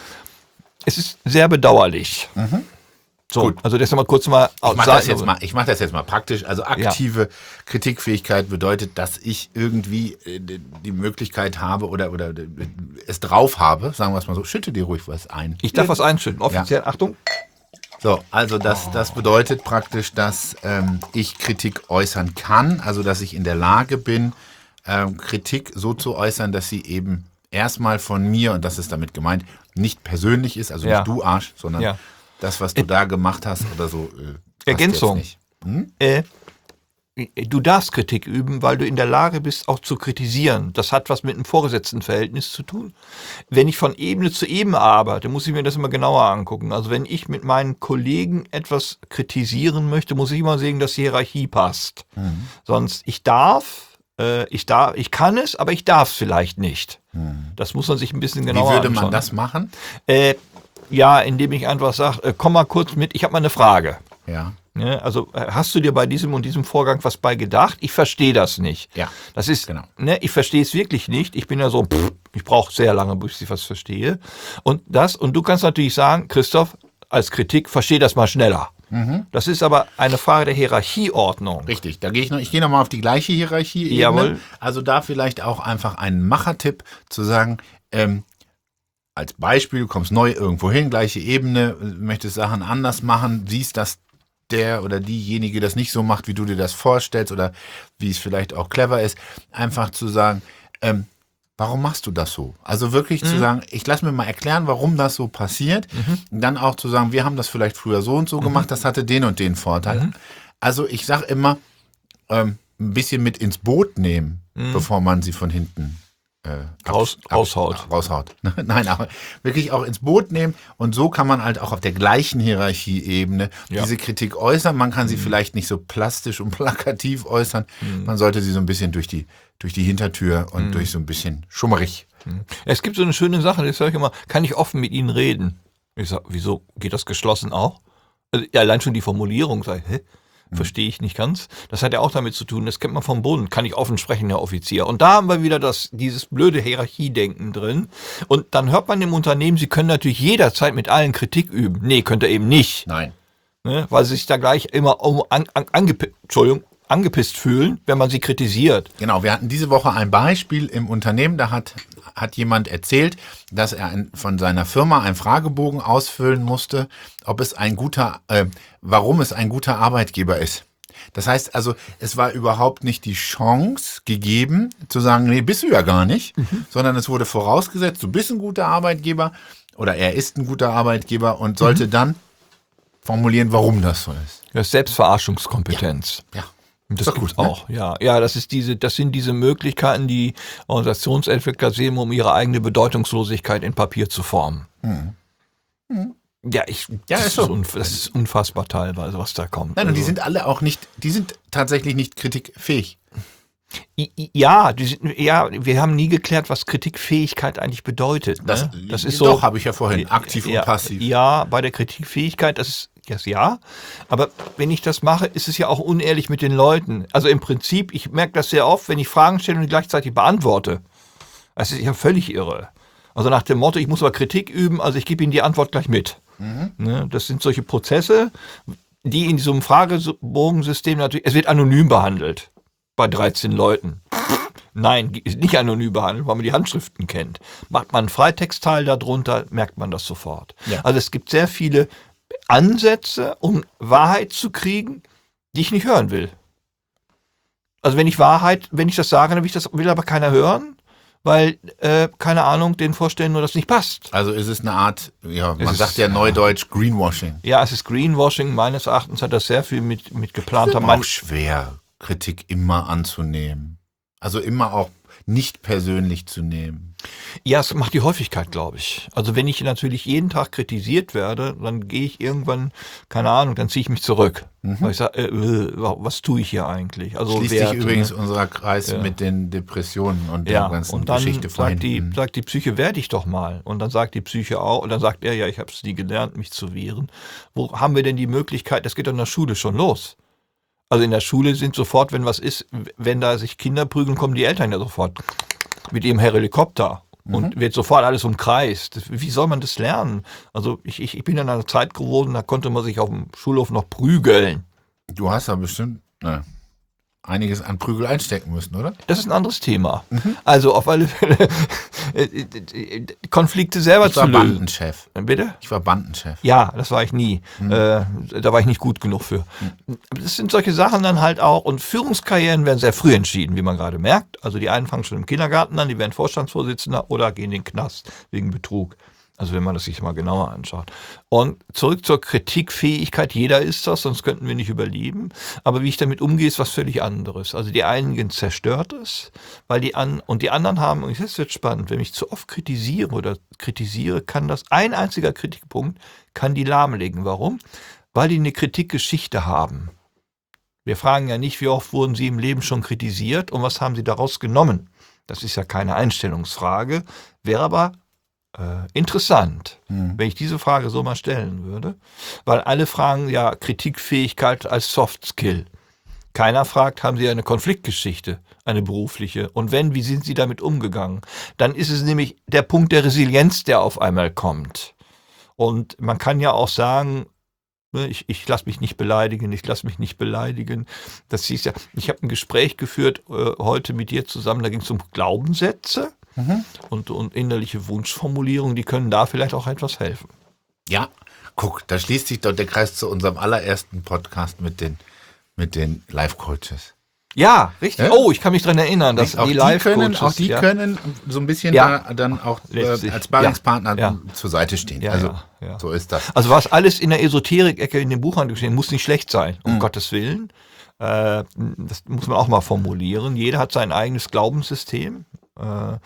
es ist sehr bedauerlich. Mhm. So, gut. Also das mal kurz mal ich mache das jetzt mal, ich mache das jetzt mal praktisch. Also aktive ja. Kritikfähigkeit bedeutet, dass ich irgendwie die Möglichkeit habe oder, oder es drauf habe, sagen wir es mal so, schütte dir ruhig was ein. Ich darf was einschütten, offiziell, ja. Achtung. So, also das, das bedeutet praktisch, dass ähm, ich Kritik äußern kann, also dass ich in der Lage bin, ähm, Kritik so zu äußern, dass sie eben erstmal von mir, und das ist damit gemeint, nicht persönlich ist, also ja. nicht du Arsch, sondern ja. das, was du äh, da gemacht hast oder so. Äh, Ergänzung. Nicht. Hm? Äh, du darfst Kritik üben, weil du in der Lage bist, auch zu kritisieren. Das hat was mit einem Vorgesetztenverhältnis zu tun. Wenn ich von Ebene zu Ebene arbeite, muss ich mir das immer genauer angucken. Also wenn ich mit meinen Kollegen etwas kritisieren möchte, muss ich immer sehen, dass die Hierarchie passt. Mhm. Sonst, ich darf, äh, ich darf, ich kann es, aber ich darf es vielleicht nicht. Mhm. Das muss man sich ein bisschen genauer anschauen. Wie würde man das machen? Äh, Ja, indem ich einfach sage, äh, komm mal kurz mit, ich habe mal eine Frage. Ja. Ja, also hast du dir bei diesem und diesem Vorgang was bei gedacht? Ich verstehe das nicht. Ja. Das ist, genau. ne, ich verstehe es wirklich nicht. Ich bin ja so, pff, ich brauche sehr lange, bis ich was verstehe. Und das, und du kannst natürlich sagen, Christoph, als Kritik, versteh das mal schneller. Mhm. Das ist aber eine Frage der Hierarchieordnung. Richtig, da gehe ich noch, ich gehe nochmal auf die gleiche Hierarchie-Ebene. Jawohl. Also da vielleicht auch einfach einen Machertipp zu sagen, ähm, als Beispiel, du kommst neu irgendwo hin, gleiche Ebene, möchtest Sachen anders machen, siehst, dass der oder diejenige das nicht so macht, wie du dir das vorstellst oder wie es vielleicht auch clever ist, einfach zu sagen, ähm, warum machst du das so? Also wirklich mhm. zu sagen, ich lass mir mal erklären, warum das so passiert. Mhm. Und dann auch zu sagen, wir haben das vielleicht früher so und so mhm. gemacht, das hatte den und den Vorteil. Mhm. Also ich sage immer, ähm, ein bisschen mit ins Boot nehmen, mhm. bevor man sie von hinten Äh, Raus, ab, raushaut. Ab, raushaut. Nein, aber wirklich auch ins Boot nehmen und so kann man halt auch auf der gleichen Hierarchieebene ja. diese Kritik äußern. Man kann sie mhm. vielleicht nicht so plastisch und plakativ äußern. Mhm. Man sollte sie so ein bisschen durch die, durch die Hintertür und mhm. durch so ein bisschen schummerig. Mhm. Es gibt so eine schöne Sache, das sage ich immer, kann ich offen mit Ihnen reden? Ich sage, wieso geht das geschlossen auch? Also, ja, allein schon die Formulierung, sage ich, hä? Verstehe ich nicht ganz. Das hat ja auch damit zu tun, das kennt man vom Bund, kann ich offen sprechen, Herr Offizier. Und da haben wir wieder das, dieses blöde Hierarchiedenken drin. Und dann hört man im Unternehmen, Sie können natürlich jederzeit mit allen Kritik üben. Nee, könnt ihr eben nicht. Nein. Ne, weil sie sich da gleich immer um, an, an, angepisst, Entschuldigung, angepisst fühlen, wenn man sie kritisiert. Genau, wir hatten diese Woche ein Beispiel im Unternehmen, da hat, hat jemand erzählt, dass er ein, von seiner Firma einen Fragebogen ausfüllen musste, ob es ein guter, äh, warum es ein guter Arbeitgeber ist. Das heißt also, es war überhaupt nicht die Chance gegeben, zu sagen, nee, bist du ja gar nicht, mhm. sondern es wurde vorausgesetzt, du bist ein guter Arbeitgeber oder er ist ein guter Arbeitgeber und sollte mhm. dann formulieren, warum das so ist. Das ist Selbstverarschungskompetenz. Ja. ja. Das gibt's gut, auch, ne? ja. Ja, das ist diese, das sind diese Möglichkeiten, die Organisationsentwickler sehen, um ihre eigene Bedeutungslosigkeit in Papier zu formen. Hm. Hm. Ja, ich, ja, das, ist so. ist unf- das ist unfassbar teilweise, was da kommt. Nein, also. Und die sind alle auch nicht, die sind tatsächlich nicht kritikfähig. Ja, die sind, ja, wir haben nie geklärt, was Kritikfähigkeit eigentlich bedeutet. Das, ne? das ist doch, so. Doch, habe ich ja vorhin, aktiv ja, und passiv. Ja, bei der Kritikfähigkeit, das ist yes, ja, aber wenn ich das mache, ist es ja auch unehrlich mit den Leuten. Also im Prinzip, ich merke das sehr oft, wenn ich Fragen stelle und die gleichzeitig beantworte. Das ist ja völlig irre. Also nach dem Motto, ich muss aber Kritik üben, also ich gebe Ihnen die Antwort gleich mit. Mhm. Ne, das sind solche Prozesse, die in diesem Fragebogensystem natürlich, es wird anonym behandelt. Bei dreizehn Leuten. Nein, ist nicht anonym behandelt, weil man die Handschriften kennt. Macht man einen Freitextteil darunter, merkt man das sofort. Ja. Also es gibt sehr viele Ansätze, um Wahrheit zu kriegen, die ich nicht hören will. Also wenn ich Wahrheit, wenn ich das sage, dann will, ich das, will aber keiner hören. weil, äh, keine Ahnung, den Vorstellen nur das nicht passt. Also ist es eine Art, ja, man Es sagt ist- ja neudeutsch Greenwashing. Ja, es ist Greenwashing. Meines Erachtens hat das sehr viel mit, mit geplanter Auch Mann. schwer, Kritik immer anzunehmen. Also immer auch nicht persönlich zu nehmen. Ja, es macht die Häufigkeit, glaube ich. Also wenn ich natürlich jeden Tag kritisiert werde, dann gehe ich irgendwann, keine Ahnung, dann ziehe ich mich zurück. Weil ich sage, äh, äh, was tue ich hier eigentlich? Also Schließt Werte, sich übrigens ne? unser Kreis Ja. mit den Depressionen und Ja, der ganzen und dann Geschichte vorhin. sagt die, Mhm. sagt die Psyche, wehr dich doch mal. Und dann sagt die Psyche auch, und dann sagt er, ja, ich habe es nie gelernt, mich zu wehren. Wo haben wir denn die Möglichkeit, das geht doch in der Schule schon los. Also in der Schule sind sofort, wenn was ist, wenn da sich Kinder prügeln, kommen die Eltern ja sofort mit ihrem Helikopter und wird sofort alles umkreist. Das- Wie soll man das lernen? Also ich, ich, ich bin in einer Zeit geworden, da konnte man sich auf dem Schulhof noch prügeln. Du hast da bestimmt ne, einiges an Prügel einstecken müssen, oder? Das ist ein anderes Thema. Also auf alle Fälle äh, äh, Konflikte selber Ich zu war lösen. Bandenchef. Bitte? Ich war Bandenchef. Ja, das war ich nie. Äh, da war ich nicht gut genug für. Das sind solche Sachen dann halt auch. Und Führungskarrieren werden sehr früh entschieden, wie man gerade merkt. Also die einen fangen schon im Kindergarten an, die werden Vorstandsvorsitzender oder gehen in den Knast wegen Betrug. Also wenn man das sich mal genauer anschaut. Und zurück zur Kritikfähigkeit. Jeder ist das, sonst könnten wir nicht überleben. Aber wie ich damit umgehe, ist was völlig anderes. Also die einen zerstört es, weil die an und die anderen haben, und das wird spannend, wenn ich zu oft kritisiere oder kritisiere, kann das ein einziger Kritikpunkt, kann die lahmlegen. Warum? Weil die eine Kritikgeschichte haben. Wir fragen ja nicht, wie oft wurden sie im Leben schon kritisiert und was haben sie daraus genommen. Das ist ja keine Einstellungsfrage, wäre aber äh, interessant, wenn ich diese Frage so mal stellen würde, weil alle fragen ja Kritikfähigkeit als Soft Skill. Keiner fragt, haben Sie eine Konfliktgeschichte, eine berufliche? Und wenn, wie sind Sie damit umgegangen? Dann ist es nämlich der Punkt der Resilienz, der auf einmal kommt. Und man kann ja auch sagen, ne, ich, ich lasse mich nicht beleidigen, ich lasse mich nicht beleidigen. Das hieß ja, ich habe ein Gespräch geführt äh, heute mit dir zusammen, da ging es um Glaubenssätze und, und innerliche Wunschformulierungen, die können da vielleicht auch etwas helfen. Ja, guck, da schließt sich doch der Kreis zu unserem allerersten Podcast mit den, mit den Life-Coaches. Ja, richtig. Ja? Oh, ich kann mich dran erinnern, dass auch die die, können, Life-Coaches, auch die ja, können so ein bisschen Ja. da dann auch äh, Letztlich, als Sparringspartner ja, zur Seite stehen. Ja, also ja, ja. so ist das. Also was alles in der Esoterik-Ecke in dem Buchhandel steht, muss nicht schlecht sein, um Mhm. Gottes Willen. Äh, das muss man auch mal formulieren. Jeder hat sein eigenes Glaubenssystem, äh,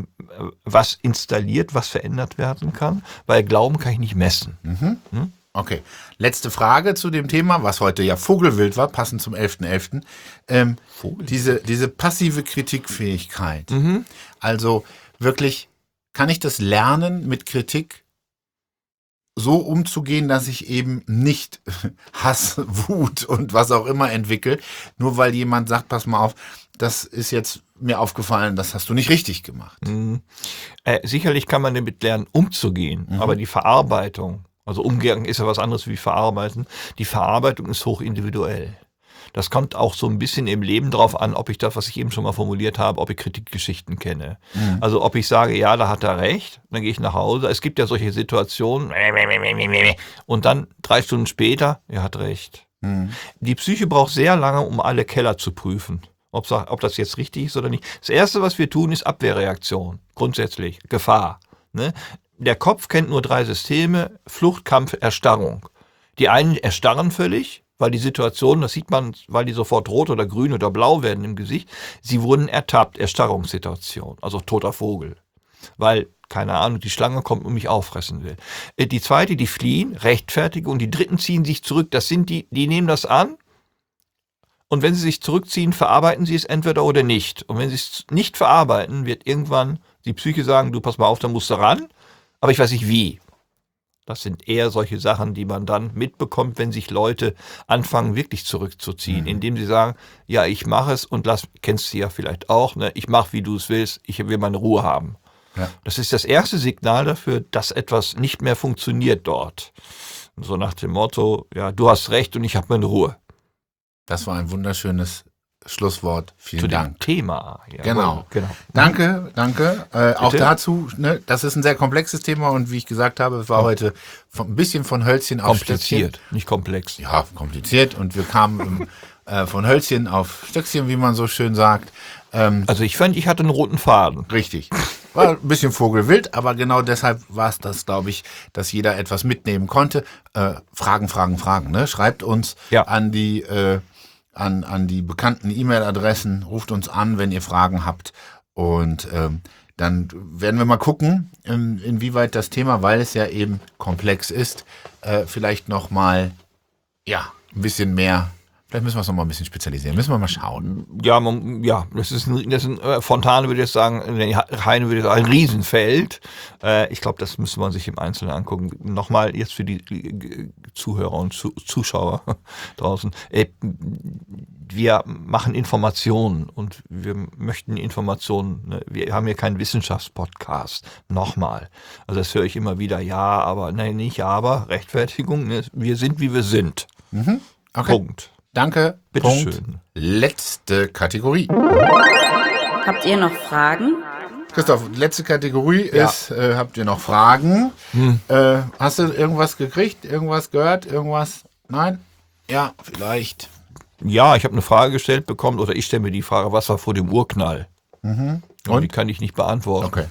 was installiert, was verändert werden kann, weil Glauben kann ich nicht messen. Okay, letzte Frage zu dem Thema, was heute ja Vogelwild war, passend zum elften elften Ähm, diese, diese passive Kritikfähigkeit. Also wirklich, kann ich das lernen, mit Kritik so umzugehen, dass ich eben nicht Hass, Wut und was auch immer entwickle, nur weil jemand sagt, pass mal auf, das ist jetzt mir aufgefallen, das hast du nicht richtig gemacht. Mhm. Äh, sicherlich kann man damit lernen, umzugehen, aber die Verarbeitung, also umgehen ist ja was anderes wie verarbeiten, die Verarbeitung ist hochindividuell. Das kommt auch so ein bisschen im Leben drauf an, ob ich das, was ich eben schon mal formuliert habe, ob ich Kritikgeschichten kenne. Also ob ich sage, ja, da hat er recht, dann gehe ich nach Hause. Es gibt ja solche Situationen und dann drei Stunden später, er hat recht. Die Psyche braucht sehr lange, um alle Keller zu prüfen. Ob, ob das jetzt richtig ist oder nicht. Das Erste, was wir tun, ist Abwehrreaktion. Grundsätzlich. Gefahr. Ne? Der Kopf kennt nur drei Systeme. Flucht, Kampf, Erstarrung. Die einen erstarren völlig, weil die Situation, das sieht man, weil die sofort rot oder grün oder blau werden im Gesicht. Sie wurden ertappt. Erstarrungssituation. Also toter Vogel. Weil, keine Ahnung, die Schlange kommt und mich auffressen will. Die zweite, die fliehen, rechtfertigen. Und die dritten ziehen sich zurück. Das sind die, die nehmen das an. Und wenn sie sich zurückziehen, verarbeiten sie es entweder oder nicht. Und wenn sie es nicht verarbeiten, wird irgendwann die Psyche sagen, du pass mal auf, da musst du ran, aber ich weiß nicht wie. Das sind eher solche Sachen, die man dann mitbekommt, wenn sich Leute anfangen, wirklich zurückzuziehen, mhm. indem sie sagen, ja, ich mache es und lass, kennst du ja vielleicht auch, ne, ich mache, wie du es willst, ich will meine Ruhe haben. Ja. Das ist das erste Signal dafür, dass etwas nicht mehr funktioniert dort. So nach dem Motto, ja, du hast recht und ich habe meine Ruhe. Das war ein wunderschönes Schlusswort. Vielen Zu Dank. Dem Thema. Ja, genau. genau. Danke, danke. Äh, auch dazu, ne, das ist ein sehr komplexes Thema und wie ich gesagt habe, es war heute von, ein bisschen von Hölzchen auf kompliziert, Stöckchen. nicht komplex. Ja, kompliziert und wir kamen äh, von Hölzchen auf Stöckchen, wie man so schön sagt. Ähm, Also ich fand, ich hatte einen roten Faden. Richtig. War ein bisschen vogelwild, aber genau deshalb war es das, glaube ich, dass jeder etwas mitnehmen konnte. Äh, Fragen, Fragen, Fragen. Ne? Schreibt uns Ja. an die äh, an, an die bekannten E-Mail-Adressen, ruft uns an, wenn ihr Fragen habt. Und ähm, dann werden wir mal gucken, in, inwieweit das Thema, weil es ja eben komplex ist, äh, vielleicht noch mal ja, ein bisschen mehr. Vielleicht müssen wir es noch mal ein bisschen spezialisieren. Müssen wir mal schauen. Ja, man, ja, das ist ein, das ist ein äh, Fontane würde ich jetzt sagen, nee, Heine würde ich sagen, ein Riesenfeld. Äh, ich glaube, das müsste man sich im Einzelnen angucken. Nochmal jetzt für die, die Zuhörer und Zu, Zuschauer draußen. Äh, wir machen Informationen und wir möchten Informationen. Ne? Wir haben hier keinen Wissenschaftspodcast. Nochmal. Also das höre ich immer wieder. Ja, aber, nein, nicht aber. Rechtfertigung. Ne? Wir sind, wie wir sind. Mhm. Okay. Punkt. Danke. Bitte Punkt. schön. Letzte Kategorie. Habt ihr noch Fragen? Christoph, letzte Kategorie Ja. ist, äh, habt ihr noch Fragen? Hm. Äh, hast du irgendwas gekriegt? Irgendwas gehört? Irgendwas? Nein? Ja, vielleicht. Ja, ich habe eine Frage gestellt bekommen, oder ich stelle mir die Frage, was war vor dem Urknall? Mhm. Und Und? die kann ich nicht beantworten. Okay.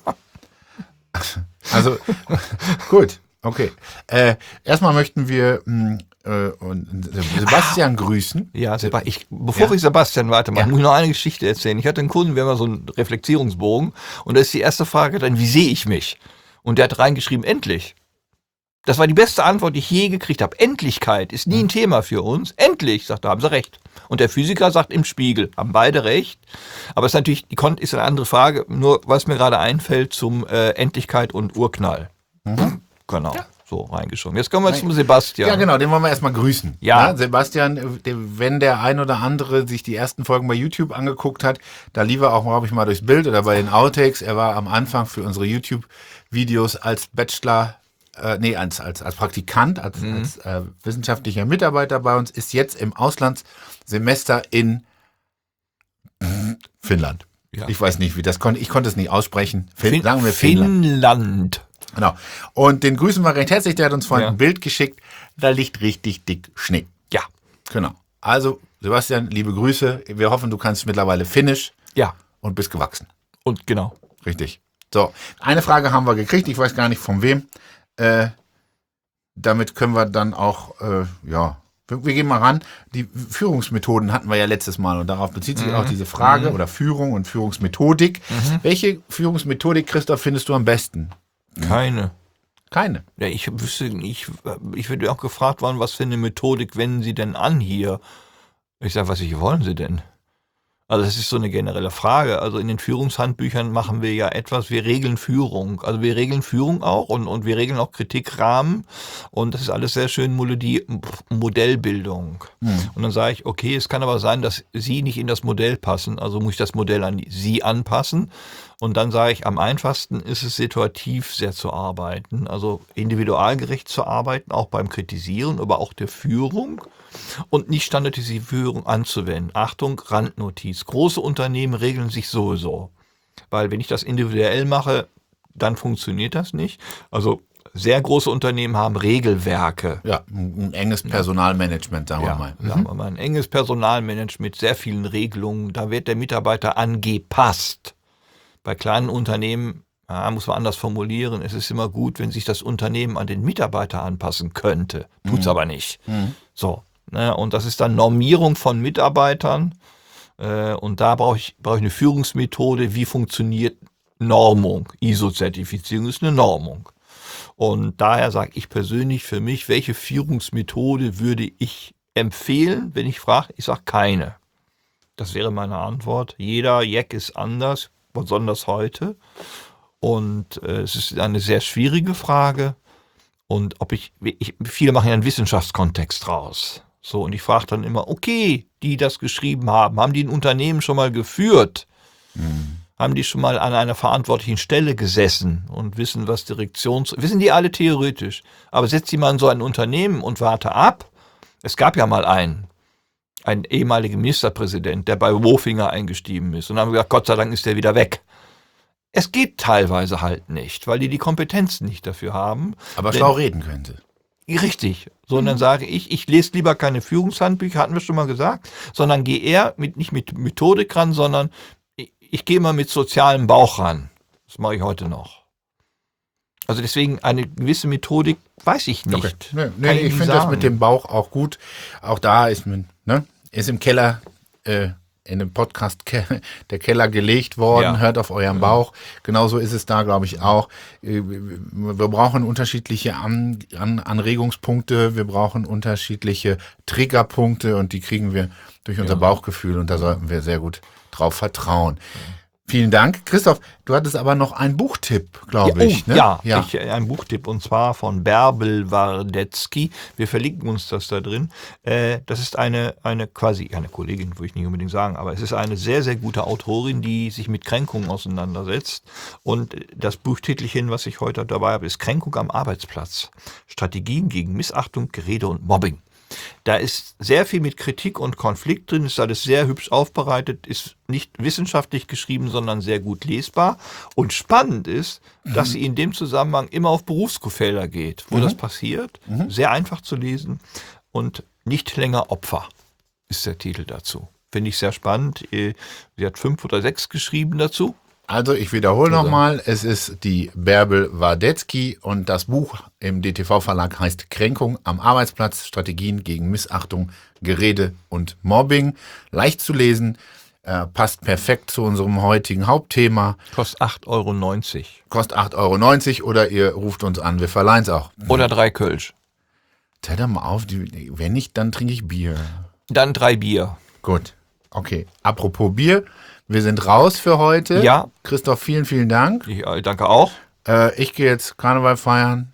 Also, gut. Okay. Äh, erstmal möchten wir mh, äh, und Sebastian grüßen. Ja, Seba- ich, bevor Ja. wir Sebastian weitermachen, Ja. muss ich noch eine Geschichte erzählen. Ich hatte einen Kunden, wir haben ja so einen Reflektierungsbogen, und da ist die erste Frage dann, wie sehe ich mich? Und der hat reingeschrieben, endlich. Das war die beste Antwort, die ich je gekriegt habe. Endlichkeit ist nie ein Thema für uns. Endlich, sagt er, haben sie recht. Und der Physiker sagt im Spiegel, haben beide recht. Aber es ist natürlich, die Kon- ist eine andere Frage, nur was mir gerade einfällt zum äh, Endlichkeit und Urknall. Genau, so reingeschoben. Jetzt kommen wir zum Sebastian. Ja, genau, den wollen wir erstmal grüßen. Ja. Sebastian, äh, der- wenn der ein oder andere sich die ersten Folgen bei YouTube angeguckt hat, da lief er auch, glaube ich, mal durchs Bild oder bei den Outtakes. Er war am Anfang für unsere YouTube-Videos als Bachelor, äh, nee, als, als, als Praktikant, als, Mhm. als äh, wissenschaftlicher Mitarbeiter bei uns, ist jetzt im Auslandssemester in Finnland. Ja. Ich weiß nicht, wie das konnte. Ich konnte es nicht aussprechen. Fin Fin- sagen wir Finnland. Finnland. Genau. Und den grüßen wir recht herzlich. Der hat uns vorhin Ja. ein Bild geschickt. Da liegt richtig dick Schnee. Ja, Genau. Also, Sebastian, liebe Grüße. Wir hoffen, du kannst mittlerweile Finnisch ja, und bist gewachsen. und genau. Richtig. So, eine Frage haben wir gekriegt. Ich weiß gar nicht von wem. Äh, damit können wir dann auch, äh, ja, wir, wir gehen mal ran. Die Führungsmethoden hatten wir ja letztes Mal und darauf bezieht sich auch diese Frage oder Führung und Führungsmethodik. Welche Führungsmethodik, Christoph, findest du am besten? Keine. Keine. Ja, ich wüsste, ich, ich würde auch gefragt worden, was für eine Methodik wenden Sie denn an hier? Ich sage, was ich wollen Sie denn? Also das ist so eine generelle Frage. Also in den Führungshandbüchern machen wir ja etwas, wir regeln Führung. Also wir regeln Führung auch und, und wir regeln auch Kritikrahmen und das ist alles sehr schön Modellie- Modellbildung. Und dann sage ich, okay, es kann aber sein, dass Sie nicht in das Modell passen, also muss ich das Modell an Sie anpassen. Und dann sage ich, am einfachsten ist es situativ sehr zu arbeiten, also individualgerecht zu arbeiten, auch beim Kritisieren, aber auch der Führung. Und nicht standardisierte Führung anzuwenden. Achtung, Randnotiz. Große Unternehmen regeln sich sowieso. Weil wenn ich das individuell mache, dann funktioniert das nicht. Also sehr große Unternehmen haben Regelwerke. Ja, ein, ein enges Personalmanagement, sagen wir Ja, mal. sagen wir mal, ein enges Personalmanagement mit sehr vielen Regelungen. Da wird der Mitarbeiter angepasst. Bei kleinen Unternehmen ja, muss man anders formulieren. Es ist immer gut, wenn sich das Unternehmen an den Mitarbeiter anpassen könnte. Tut's aber nicht. So. Ne, und das ist dann Normierung von Mitarbeitern. Äh, und da brauche ich, brauche ich eine Führungsmethode. Wie funktioniert Normung? I S O-Zertifizierung ist eine Normung. Und daher sage ich persönlich für mich, welche Führungsmethode würde ich empfehlen, wenn ich frage? Ich sage keine. Das wäre meine Antwort. Jeder Jack ist anders, besonders heute. Und äh, es ist eine sehr schwierige Frage. Und ob ich, ich viele machen ja einen Wissenschaftskontext raus. So, und ich frage dann immer, okay, die das geschrieben haben, haben die ein Unternehmen schon mal geführt? Mhm. Haben die schon mal an einer verantwortlichen Stelle gesessen und wissen, was Direktions... Wissen die alle theoretisch. Aber setzt die mal in so ein Unternehmen und warte ab. Es gab ja mal einen, einen ehemaligen Ministerpräsident, der bei Wofinger eingestiegen ist. Und dann haben wir gesagt, Gott sei Dank ist der wieder weg. Es geht teilweise halt nicht, weil die die Kompetenzen nicht dafür haben. Aber Denn- schlau reden könnte. Richtig. So, und dann sage ich, ich lese lieber keine Führungshandbücher, hatten wir schon mal gesagt, sondern gehe eher mit, nicht mit Methodik ran, sondern ich, ich gehe mal mit sozialem Bauch ran. Das mache ich heute noch. Also deswegen eine gewisse Methodik weiß ich nicht. Okay. Nee, nee, Kann ich nicht finde das sagen. mit dem Bauch auch gut. Auch da ist man, ne, ist im Keller, äh, in dem Podcast Ke- der Keller gelegt worden, Ja. hört auf euren Bauch. Genauso ist es da, glaube ich, auch. Äh, Wir brauchen unterschiedliche An- An- Anregungspunkte, wir brauchen unterschiedliche Triggerpunkte und die kriegen wir durch unser Bauchgefühl und da sollten wir sehr gut drauf vertrauen. Vielen Dank. Christoph, du hattest aber noch einen Buchtipp, glaube Ja, ich. oh, Ne? ja, Ich, äh, ein Buchtipp und zwar von Bärbel Wardetzky. Wir verlinken uns das da drin. Äh, das ist eine, eine quasi, eine Kollegin, würde ich nicht unbedingt sagen, aber es ist eine sehr, sehr gute Autorin, die sich mit Kränkungen auseinandersetzt. Und das Buchtitelchen, was ich heute dabei habe, ist Kränkung am Arbeitsplatz. Strategien gegen Missachtung, Gerede und Mobbing. Da ist sehr viel mit Kritik und Konflikt drin, ist alles sehr hübsch aufbereitet, ist nicht wissenschaftlich geschrieben, sondern sehr gut lesbar. Und spannend ist, dass sie in dem Zusammenhang immer auf Berufsfelder geht, wo das passiert. Sehr einfach zu lesen und nicht länger Opfer ist der Titel dazu. Finde ich sehr spannend. Sie hat fünf oder sechs geschrieben dazu. Also ich wiederhole nochmal, es ist die Bärbel Wardetzky und das Buch im D T V-Verlag heißt Kränkung am Arbeitsplatz, Strategien gegen Missachtung, Gerede und Mobbing. Leicht zu lesen, äh, passt perfekt zu unserem heutigen Hauptthema, Kostet acht Euro neunzig. kostet acht Euro neunzig oder ihr ruft uns an, wir verleihen es auch. Oder drei Kölsch. Zähl doch mal auf, die, wenn nicht, dann trinke ich Bier. Dann drei Bier. Gut, okay. Apropos Bier, wir sind raus für heute. Ja. Christoph, vielen, vielen Dank. Ich äh, danke auch. Äh, ich gehe jetzt Karneval feiern.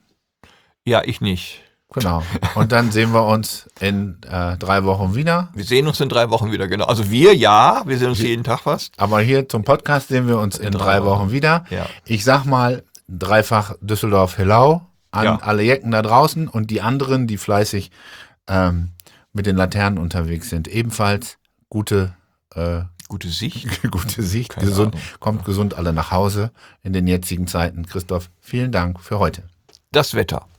Ja, ich nicht. Genau. Und dann sehen wir uns in äh, drei Wochen wieder. Wir sehen uns in drei Wochen wieder, genau. Also wir, ja, wir sehen uns jeden Tag fast. Aber hier zum Podcast sehen wir uns in, In drei drei Wochen Wochen. wieder. Ja. Ich sag mal dreifach Düsseldorf-Hellau an Ja. alle Jecken da draußen und die anderen, die fleißig ähm, mit den Laternen unterwegs sind. Ebenfalls gute, äh, Gute Sicht. gute Sicht. Keine Gesund, Ahnung. kommt gesund alle nach Hause in den jetzigen Zeiten. Christoph, vielen Dank für heute. Das Wetter.